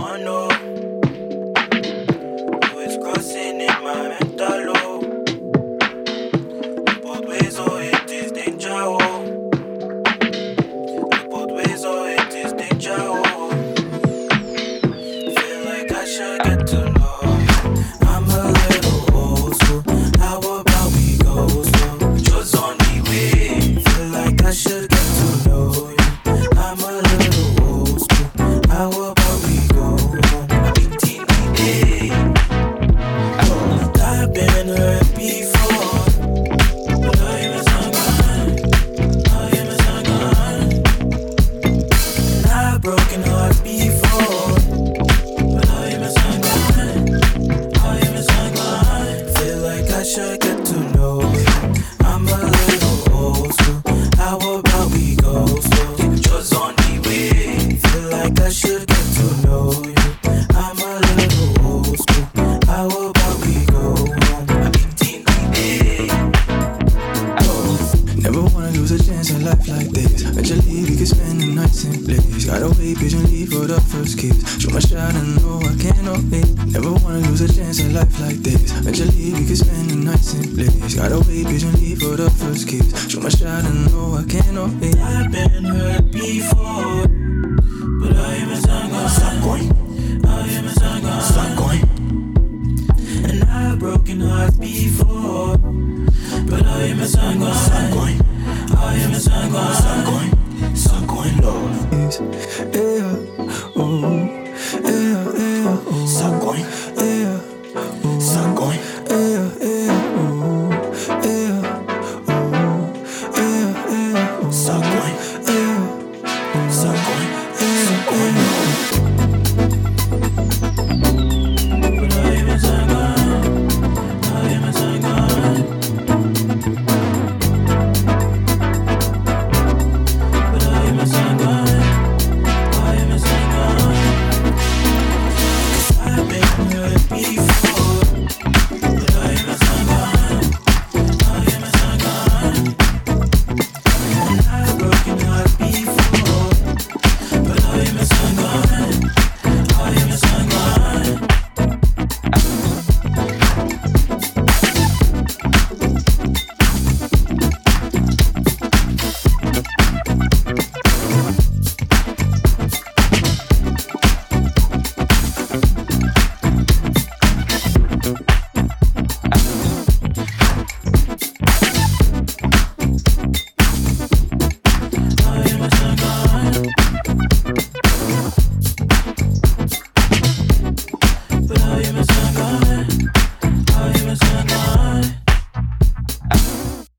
wanna know who is crossing in my mental low. Both ways, oh, it is danger, oh. Both ways, oh, it is danger, oh. Feel like I should get to know you. I'm a little old school. How about we go slow? Just on the way. Feel like I should get to know you. I'm a little old school. How about we go home? I've been the day. I've been hurt before, but I am a sanghan. I am a sanghan. I've broken hearts before, but I am a sanghan. I am a sanghan. Feel like I should get to know you. I'm a little old school. How about we go slow? Just on the way. Feel like I should get to know you. I'm a little old school. How about we go home? I've been the day. Never wanna lose a chance in life like this. Eventually we can spend the nights in place. Gotta wait patiently for the first kiss. Shoot my shot and know I cannot wait. Never wanna lose a chance in life like this. Eventually we can spend the nights in place. Gotta wait patiently for the first kiss. Shoot my shot and know I cannot wait. I've been hurt before, but I am a sanghan. Stop going. I am a sanghan. Stop going. And I've broken hearts before, but I am a sanghan. Stop going. I am a sanghan. Stop going. Stop going, love. Yes, yeah, oh, yeah, yeah, oh. Stop going. Yeah, oh. Stop going.